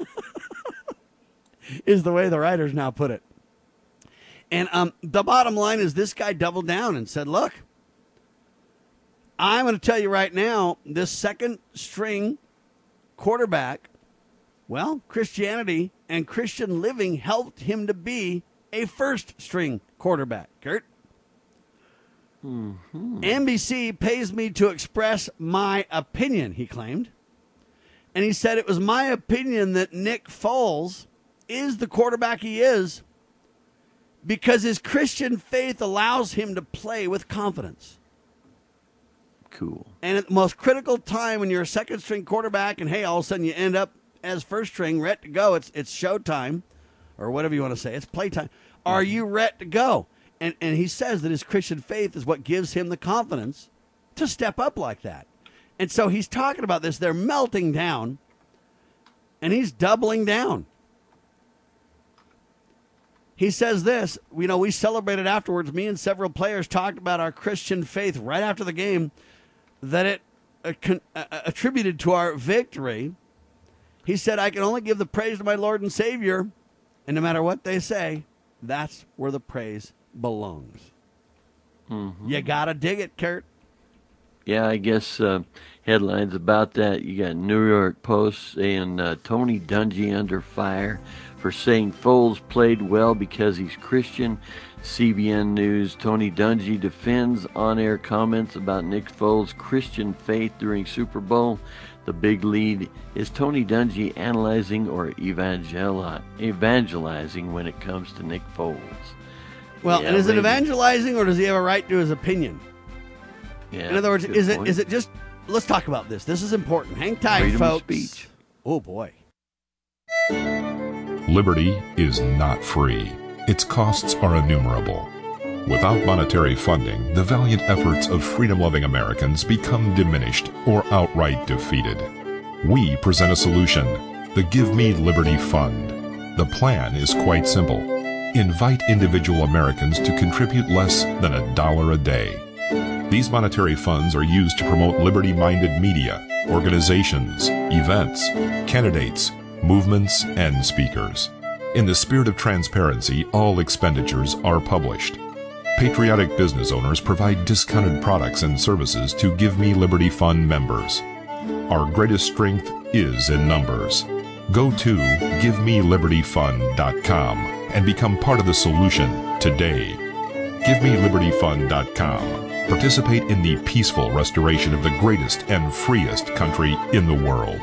Is the way the writers now put it. And um, the bottom line is this guy doubled down and said, look, I'm going to tell you right now, this second string quarterback, well, Christianity and Christian living helped him to be a first string quarterback, Kurt. Mm-hmm. N B C pays me to express my opinion, he claimed. And he said it was my opinion that Nick Foles is the quarterback he is because his Christian faith allows him to play with confidence. Cool. And at the most critical time when you're a second string quarterback and, hey, all of a sudden you end up as first string, ready to go, it's it's showtime, or whatever you want to say, it's playtime. Are you ready to go? And and he says that his Christian faith is what gives him the confidence to step up like that. And so he's talking about this. They're melting down, and he's doubling down. He says this, you know, we celebrated afterwards. Me and several players talked about our Christian faith right after the game, that it uh, con- uh, attributed to our victory. He said, I can only give the praise to my Lord and Savior, and no matter what they say, that's where the praise belongs. Mm-hmm. You got to dig it, Kurt. Yeah, I guess uh, headlines about that. You got New York Post saying uh, Tony Dungy under fire for saying Foles played well because he's Christian. C B N News, Tony Dungy defends on-air comments about Nick Foles' Christian faith during Super Bowl. The big lead is Tony Dungy analyzing or evangeli- evangelizing when it comes to Nick Foles. Well, yeah, and is maybe. it evangelizing or does he have a right to his opinion? Yeah, in other words, is point. it is it just, let's talk about this. This is important. Hang tight, Freedom folks. of speech. Oh, boy. Liberty is not free. Its costs are innumerable. Without monetary funding, the valiant efforts of freedom-loving Americans become diminished or outright defeated. We present a solution, the Give Me Liberty Fund. The plan is quite simple. Invite individual Americans to contribute less than a dollar a day. These monetary funds are used to promote liberty-minded media, organizations, events, candidates, movements, and speakers. In the spirit of transparency, all expenditures are published. Patriotic business owners provide discounted products and services to Give Me Liberty Fund members. Our greatest strength is in numbers. Go to give me liberty fund dot com and become part of the solution today. give me liberty fund dot com. Participate in the peaceful restoration of the greatest and freest country in the world.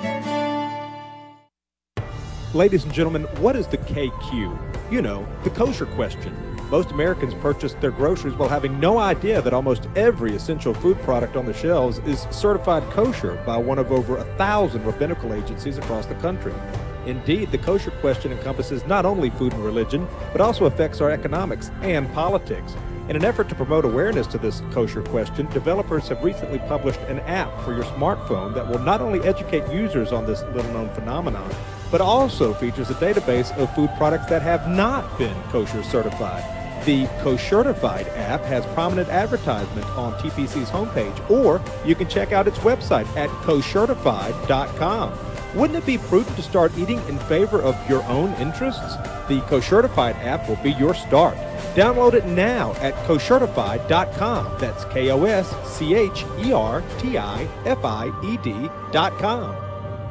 Ladies and gentlemen, what is the K Q? You know, the kosher question. Most Americans purchase their groceries while having no idea that almost every essential food product on the shelves is certified kosher by one of over a thousand rabbinical agencies across the country. Indeed, the kosher question encompasses not only food and religion, but also affects our economics and politics. In an effort to promote awareness to this kosher question, developers have recently published an app for your smartphone that will not only educate users on this little-known phenomenon, but also features a database of food products that have not been kosher certified. The Koshertified app has prominent advertisement on T P C's homepage, or you can check out its website at koshertified dot com. Wouldn't it be prudent to start eating in favor of your own interests? The Koshertified app will be your start. Download it now at koshertified dot com. That's K O S C H E R T I F I E D dot com.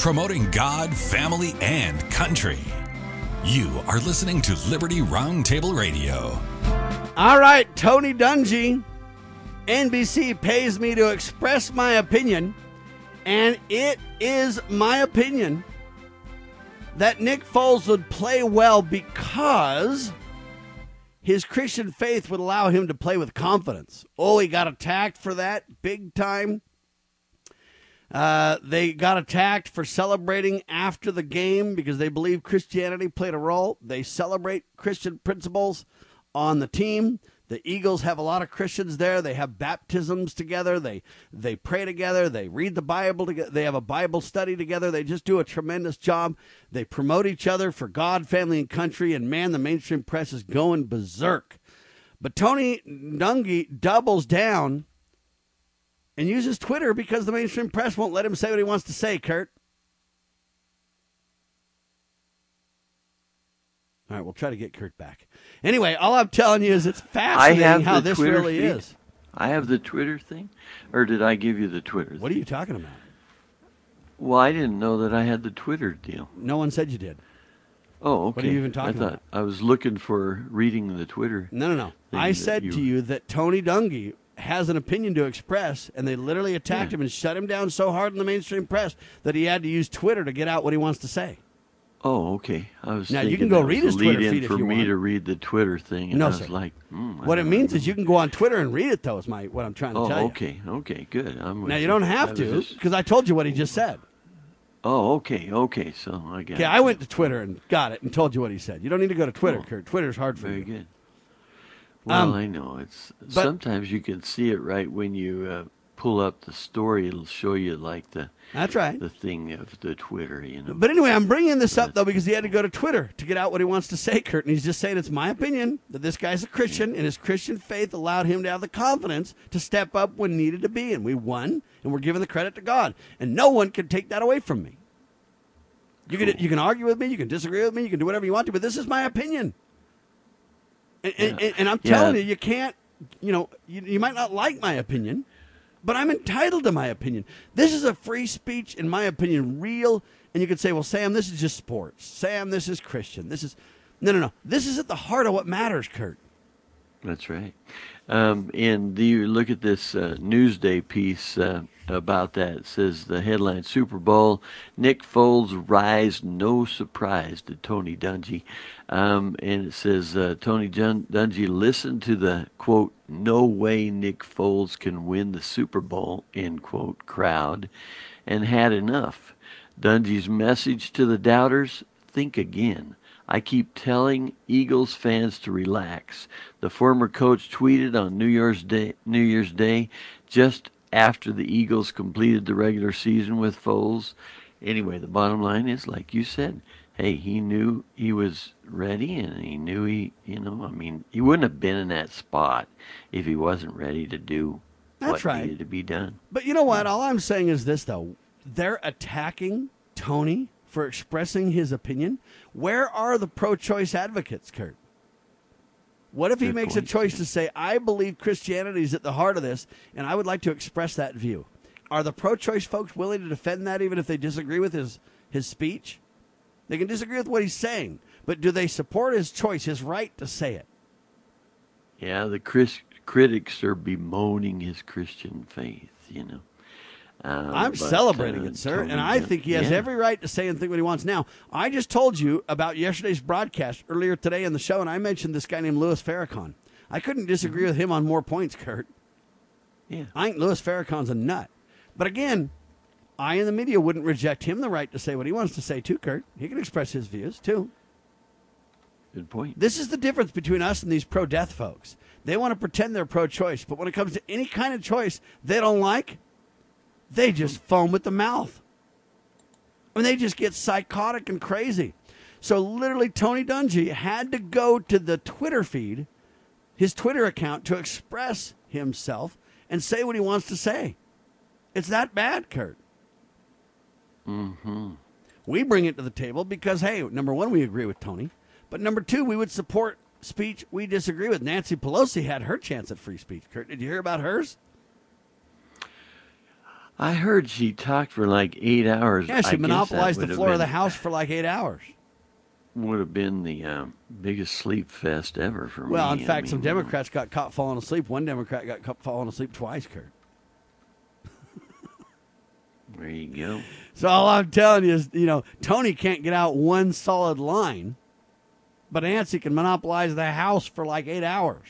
promoting God, family, and country. You are listening to Liberty Roundtable Radio. All right, Tony Dungy. N B C pays me to express my opinion, and it is my opinion that Nick Foles would play well because his Christian faith would allow him to play with confidence. Oh, he got attacked for that big time. Uh, they got attacked for celebrating after the game because they believe Christianity played a role. They celebrate Christian principles on the team. The Eagles have a lot of Christians there. They have baptisms together. They they pray together. They read the Bible together. They have a Bible study together. They just do a tremendous job. They promote each other for God, family, and country. And, man, the mainstream press is going berserk. But Tony Dungy doubles down and uses Twitter because the mainstream press won't let him say what he wants to say, Kurt. All right, we'll try to get Kurt back. Anyway, all I'm telling you is it's fascinating I have how the this Twitter really feed. is. I have the Twitter thing, or did I give you the Twitter What thing? are you talking about? Well, I didn't know that I had the Twitter deal. No one said you did. Oh, okay. What are you even talking I thought about? I was looking for reading the Twitter. No, no, no. thing I that said you- to you that Tony Dungy has an opinion to express, and they literally attacked Yeah. him and shut him down so hard in the mainstream press that he had to use Twitter to get out what he wants to say. Oh, okay. I was Now, you thinking can go that read was his a lead Twitter in feed if for you me want. to read the Twitter thing, and No, I was sir. like, mm, I What it don't means know. is you can go on Twitter and read it, though, is my what I'm trying to Oh, tell you. okay, okay, good. I'm with Now, you don't have I was to, just- because I told you what he just said. Oh, okay, okay. So I got. Okay, it. I went to Twitter and got it and told you what he said. You don't need to go to Twitter, Oh. Kurt. Twitter's hard for Very you. good. Well, Um, I know it's but- sometimes you can see it right when you uh, pull up the story. It'll show you like the That's right. the thing of the Twitter, you know. But anyway, I'm bringing this up, though, because he had to go to Twitter to get out what he wants to say, Kurt. And he's just saying it's my opinion that this guy's a Christian, and his Christian faith allowed him to have the confidence to step up when needed to be. And we won, and we're giving the credit to God. And no one can take that away from me. You can, you can argue with me, you can disagree with me, you can do whatever you want to, but this is my opinion. And, and, Yeah. and I'm Yeah. telling you, you can't, you know, you, you might not like my opinion, but I'm entitled to my opinion. This is a free speech, in my opinion, real. And you could say, well, Sam, this is just sports. Sam, this is Christian. This is, no, no, no. This is at the heart of what matters, Kurt. That's right. Um, and do you look at this uh, Newsday piece uh, about that? It says the headline: Super Bowl, Nick Foles rise, no surprise to Tony Dungy. Um, and it says uh, Tony Jun- Dungy listened to the quote, "No way Nick Foles can win the Super Bowl," end quote, crowd, and had enough. Dungy's message to the doubters: think again. I keep telling Eagles fans to relax. The former coach tweeted on New Year's Day, New Year's Day, just after the Eagles completed the regular season with Foles. Anyway, the bottom line is, like you said, hey, he knew he was ready, and he knew he, you know, I mean, he wouldn't have been in that spot if he wasn't ready to do That's what right. needed to be done. But you know what? All I'm saying is this, though. They're attacking Tony for expressing his opinion. Where are the pro-choice advocates, Kurt? What if he Good makes point. a choice to say, I believe Christianity is at the heart of this, and I would like to express that view? Are the pro-choice folks willing to defend that even if they disagree with his, his speech? They can disagree with what he's saying, but do they support his choice, his right to say it? Yeah, the Chris, critics are bemoaning his Christian faith, you know. Uh, I'm but, celebrating uh, it, sir, Tony and I Dun- think he has yeah. every right to say and think what he wants. Now, I just told you about yesterday's broadcast earlier today in the show, and I mentioned this guy named Louis Farrakhan. I couldn't disagree Mm-hmm. with him on more points, Kurt. Yeah. I think Louis Farrakhan's a nut. But again, I in the media wouldn't reject him the right to say what he wants to say, too, Kurt. He can express his views, too. Good point. This is the difference between us and these pro-death folks. They want to pretend they're pro-choice, but when it comes to any kind of choice they don't like, they just foam at the mouth. I mean, they just get psychotic and crazy. So literally, Tony Dungy had to go to the Twitter feed, his Twitter account, to express himself and say what he wants to say. It's that bad, Kurt. Mm-hmm. We bring it to the table because, hey, number one, we agree with Tony. But number two, we would support speech we disagree with. Nancy Pelosi had her chance at free speech. Kurt, did you hear about hers? I heard she talked for like eight hours. Yeah, she I guess monopolized that the would floor have of the been- house for like eight hours. Would have been the um, biggest sleep fest ever for Well, me. in fact, I some mean, Democrats got caught falling asleep. One Democrat got caught falling asleep twice, Kurt. There you go. So all I'm telling you is, you know, Tony can't get out one solid line, but Nancy can monopolize the house for like eight hours.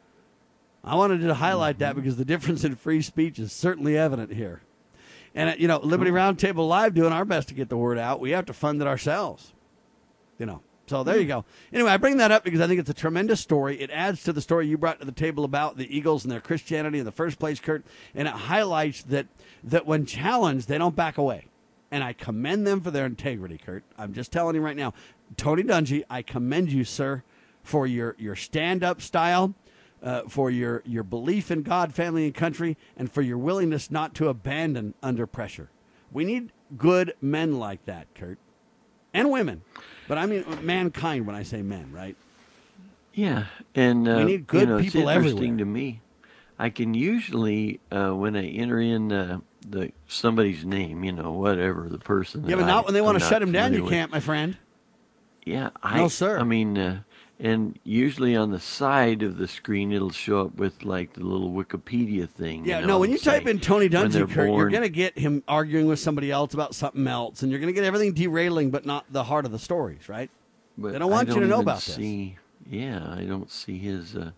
I wanted to highlight Mm-hmm. that because the difference in free speech is certainly evident here. And, uh, you know, Liberty Roundtable Live doing our best to get the word out. We have to fund it ourselves, you know. So there you go. Anyway, I bring that up because I think it's a tremendous story. It adds to the story you brought to the table about the Eagles and their Christianity in the first place, Kurt. And it highlights that, that when challenged, they don't back away. And I commend them for their integrity, Kurt. I'm just telling you right now. Tony Dungy, I commend you, sir, for your, your stand-up style, uh, for your, your belief in God, family, and country, and for your willingness not to abandon under pressure. We need good men like that, Kurt. And women. But I mean mankind when I say men, right? Yeah, and uh, We need good you know, people it's interesting everywhere. to me. I can usually, uh, when I enter in uh, the somebody's name, you know, whatever the person. Yeah, that but not I, when they want I'm to not shut him down, familiar you with. can't, my friend. Yeah, I, No, sir. I mean, uh, and usually on the side of the screen, it'll show up with like the little Wikipedia thing. Yeah, you know, no, when you and say type in Tony when they're Dungy, Kurt, you're born. going to get him arguing with somebody else about something else, and you're going to get everything derailing, but not the heart of the stories, right? But They don't want I you to know even about see, Yeah, I don't see his uh,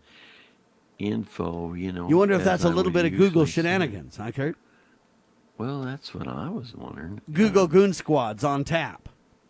info, you know. this. You wonder if as that's a I little would bit of Google usually see. shenanigans, huh, Kurt? Well, that's what I was wondering. Google Goon Squad's on tap.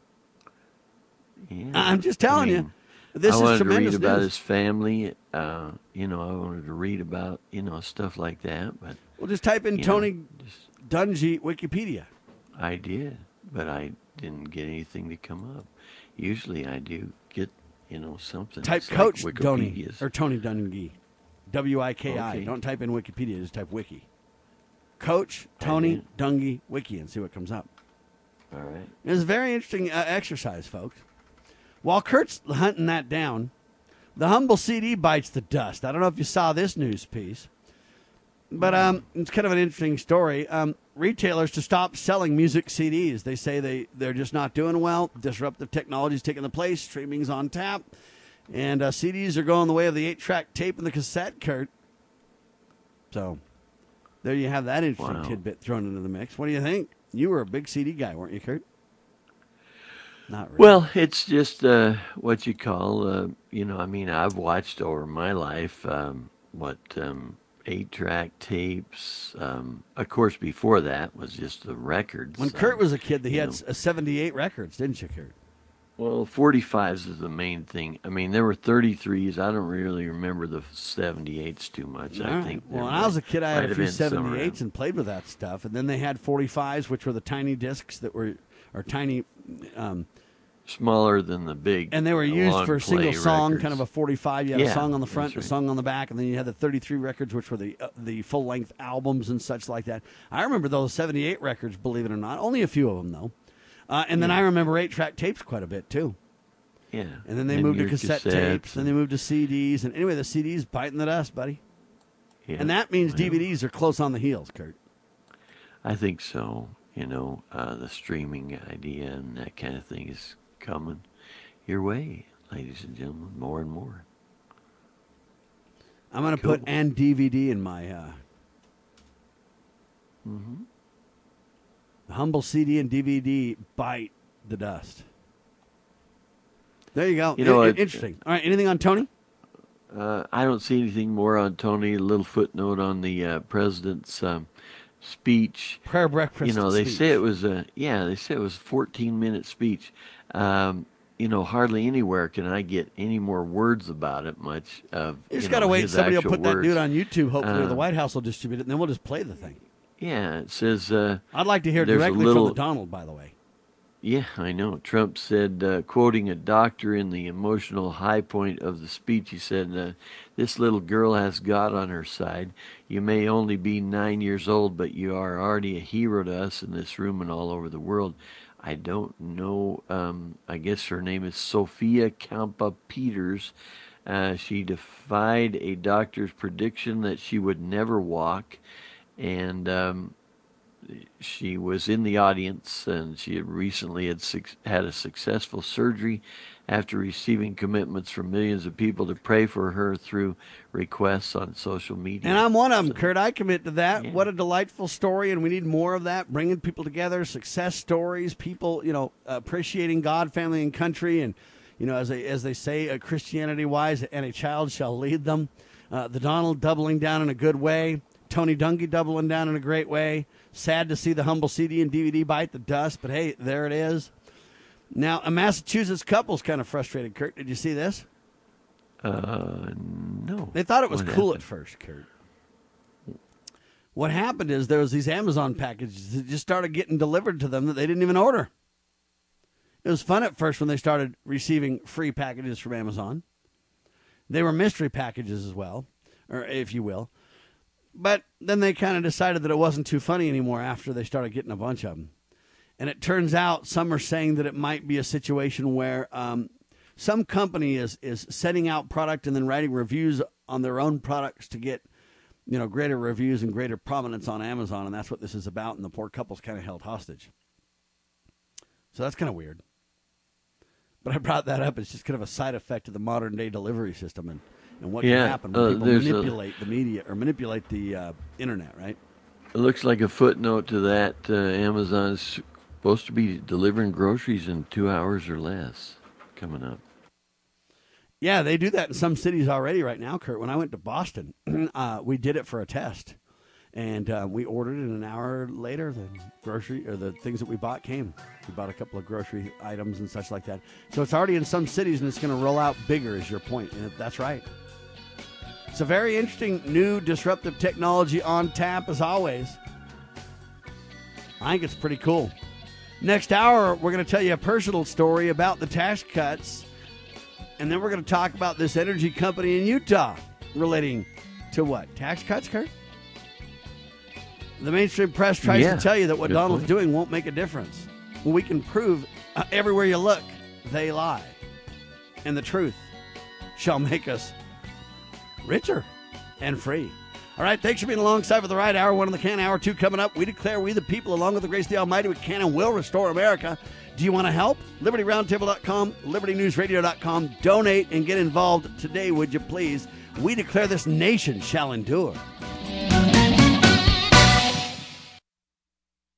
Yeah, I'm just telling I you, mean, this I is wanted tremendous to read about news. his family. Uh, you know, I wanted to read about you know stuff like that, but Well, just type in you Tony know, Dungy Wikipedia. I did, but I didn't get anything to come up. Usually, I do get you know something. Type It's like Coach Tony Wikipedia's. or Tony Dungy, W I K I. Okay. Don't type in Wikipedia. Just type Wiki. Coach Tony Dungy Wiki and see what comes up. All right. It's a very interesting uh, exercise, folks. While Kurt's hunting that down, the Humble C D bites the dust. I don't know if you saw this news piece, but um, it's kind of an interesting story. Um, retailers to stop selling music C Ds. They say they, they're just not doing well. Disruptive technology's taking the place. Streaming's on tap. And uh, C Ds are going the way of the eight-track tape and the cassette, Kurt. So there you have that interesting Wow. tidbit thrown into the mix. What do you think? You were a big C D guy, weren't you, Kurt? Not really. Well, it's just uh, what you call, uh, you know, I mean, I've watched over my life, um, what, um, eight-track tapes. Um, of course, before that was just the records. When Kurt um, was a kid, he you had know. s- seventy-eight records, didn't you, Kurt? Well, forty-fives is the main thing. I mean, there were thirty-threes. I don't really remember the seventy-eights too much. All I right. think. Well, there when I was a might- kid, I might had a have few been some seventy-eights around. and played with that stuff. And then they had forty-fives, which were the tiny discs that were, or tiny, um, Smaller than the big. and they were used long for a single play song, records. kind of a forty-five. You had a Yeah, song on the front, that's a right. song on the back, and then you had the thirty-three records, which were the uh, the full-length albums and such like that. I remember those seventy-eight records, believe it or not. Only a few of them, though. Uh, and then Yeah. I remember eight-track tapes quite a bit, too. Yeah. And then they moved to your cassette cassettes tapes, then and- they moved to C Ds. And anyway, the C Ds biting the dust, buddy. Yeah, And that means well, D V Ds are close on the heels, Kurt. I think so. You know, uh, the streaming idea and that kind of thing is coming your way, ladies and gentlemen, more and more. I'm going to Cool. put and D V D in my uh, Mm-hmm. the Humble C D and D V D bite the dust. There you go. You know I- I- what? interesting. All right, anything on Tony? Uh, I don't see anything more on Tony. A little footnote on the uh, president's um, speech. Prayer breakfast. You know, they speech. say it was a yeah. They say it was a fourteen minute speech. Um, you know, hardly anywhere can I get any more words about it. Much of You just you got to know, wait. his Somebody will actual put that words. dude on YouTube. Hopefully, or the Uh, White House will distribute it, and then we'll just play the thing. Yeah, it says. Uh, I'd like to hear there's a directly little- from the Donald, by the way. Yeah, I know. Trump said, uh, quoting a doctor in the emotional high point of the speech, he said, uh, this little girl has God on her side. You may only be nine years old, but you are already a hero to us in this room and all over the world. I don't know. Um, I guess her name is Sophia Kampa Peters. Uh, she defied a doctor's prediction that she would never walk. And... Um, she was in the audience, and she had recently had suc- had a successful surgery after receiving commitments from millions of people to pray for her through requests on social media. And I'm one of them, Kurt. I commit to that. Yeah. What a delightful story, and we need more of that, bringing people together, success stories, people, you know, appreciating God, family, and country, and, you know, as they, as they say, uh, Christianity-wise, and a child shall lead them. Uh, the Donald doubling down in a good way. Tony Dungy doubling down in a great way. Sad to see the humble C D and D V D bite the dust, but hey, there it is. Now, a Massachusetts couple's kind of frustrated, Kurt. Did you see this? Uh, no. They thought it was What cool happened? at first, Kurt. What happened is there was these Amazon packages that just started getting delivered to them that they didn't even order. It was fun at first when they started receiving free packages from Amazon. They were mystery packages as well, or if you will. But then they kind of decided that it wasn't too funny anymore after they started getting a bunch of them. And it turns out some are saying that it might be a situation where um, some company is, is sending out product and then writing reviews on their own products to get, you know, greater reviews and greater prominence on Amazon. And that's what this is about. And the poor couple's kind of held hostage. So that's kind of weird. But I brought that up. It's just kind of a side effect of the modern day delivery system and, and what Yeah, can happen when uh, people there's a- manipulate the media or manipulate the uh, internet, right? It looks like a footnote to that. Uh, Amazon's supposed to be delivering groceries in two hours or less coming up. Yeah, they do that in some cities already right now, Kurt. When I went to Boston, uh, we did it for a test. And uh, we ordered it, and an hour later, the grocery or the things that we bought came. We bought a couple of grocery items and such like that. So it's already in some cities, and it's going to roll out bigger, is your point. And that's right. It's a very interesting, new, disruptive technology on tap, as always. I think it's pretty cool. Next hour, we're going to tell you a personal story about the tax cuts. And then we're going to talk about this energy company in Utah relating to what? Tax cuts, Kurt? The mainstream press tries Yeah, to tell you that what good Donald's point. doing won't make a difference. Well, we can prove uh, everywhere you look, they lie. And the truth shall make us richer and free. All right, thanks for being alongside for the right hour. One on the can, hour two coming up. We declare we the people, along with the grace of the Almighty, we can and will restore America. Do you want to help? Liberty Roundtable dot com, Liberty News Radio dot com. Donate and get involved today, would you please? We declare this nation shall endure.